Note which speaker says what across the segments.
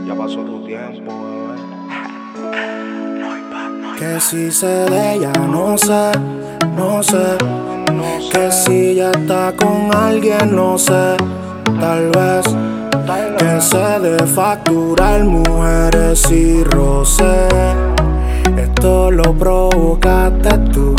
Speaker 1: Ya pasó tu tiempo,
Speaker 2: Que si se de ella, no sé, no sé. Que si ya está con alguien, no sé. Tal vez que se de facturar mujeres y roce. Esto lo provocaste tú.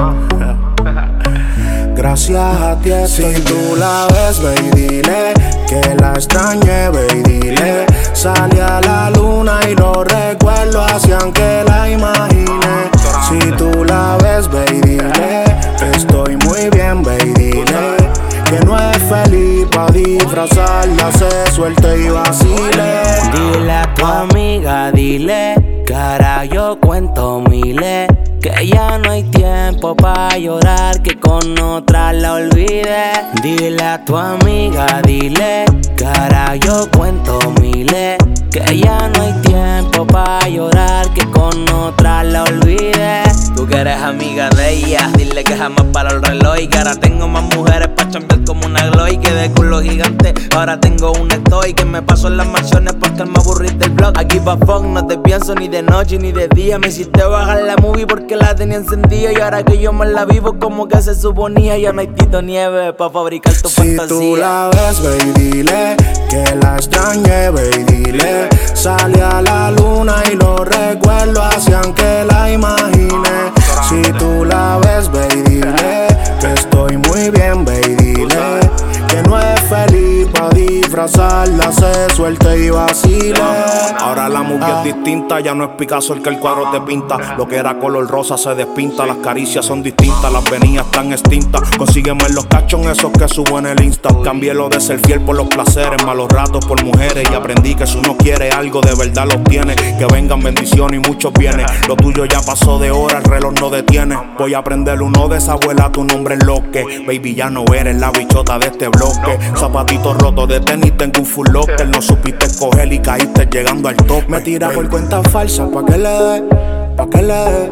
Speaker 2: Gracias a ti. Si tú la ves, ve y dile que la extrañé, ve y dile. Salí a la luna y los recuerdos hacían que la imagine. Si tú la ves, ve y dile que estoy muy bien, ve y dile que no es feliz pa' disfrazarla, se suelte y vacile.
Speaker 3: Dile a tu amiga, dile que ahora yo cuento miles, que ya no hay tiempo pa' llorar, que con otra la olvide. Dile a tu amiga, dile que ahora yo cuento miles, que ya no hay tiempo pa' llorar, que con otra la olvide. Tú que eres amiga de ella, dile que jamás para el reloj, y que ahora tengo más mujeres pa' chambear como una glow, que de culo gigante ahora tengo un estoy, que me paso en las mansiones porque me aburrí del blog. Aquí pa' fuck no te pienso ni de noche ni de día, me hiciste bajar la movie porque la tenía encendida, y ahora que yo me la vivo como que se suponía, ya no hay Tito Nieve pa' fabricar tu fantasía.
Speaker 2: Si tú la ves, ve y dile que la extrañé, ve y dile. Salí a la luna y los recuerdos hacían que la imagine. Si tú la ves, ve y dile que estoy muy bien, ve y dile que no es feliz pa' disfrazarla, se suelte y vacile. Ahora la movie es distinta, ya no es Picasso el que el cuadro te pinta. Lo que era color rosa se despinta, las caricias son distintas, las venidas están extintas. Consígueme los cachos esos que subo en el Insta. Cambié lo de ser fiel por los placeres, malos ratos por mujeres, y aprendí que si uno quiere algo de verdad lo tiene. Que vengan bendiciones y muchos bienes. Lo tuyo ya pasó de hora, el reloj no detiene. Voy a aprender uno de esa abuela, tu nombre es lo que. Baby, ya no eres la bichota de este bloque. Zapatitos rotos de tenis, tengo un full locker. No supiste escoger y caíste llegando al top. Me tira por cuentas falsas, pa' que le dé, pa' que le dé.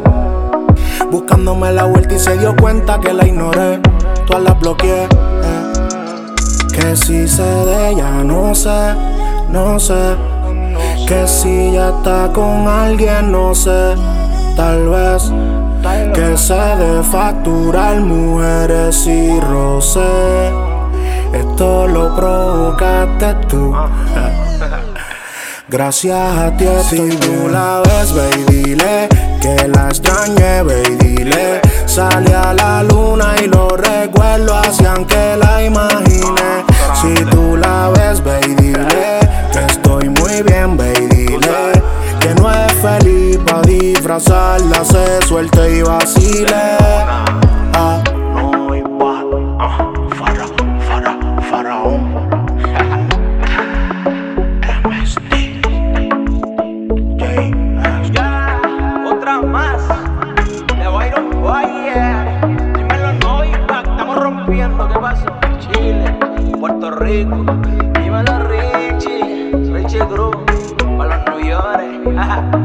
Speaker 2: Buscándome la vuelta y se dio cuenta que la ignoré. Todas las bloqueé. Que si sé de ella, no sé, no sé. Que si ya está con alguien, no sé. Tal vez que se de facturar mujeres y roce. Esto lo provocaste tú. Gracias a ti. Si tú la ves, ve y dile que la extrañé, ve y dile. Salí a la luna y los recuerdos hacían que la imagine. Si tú la ves, ve y dile que estoy muy bien, ve y dile que no es feliz pa' disfrazarla, se suelte y vacile.
Speaker 1: No igual. Faraón. MSD.
Speaker 3: Ya, otra más de Byron Fire. Dímelo, no, estamos rompiendo. ¿Qué pasó? Chile, Puerto Rico. Dímelo, Richie Cruz, para los New York.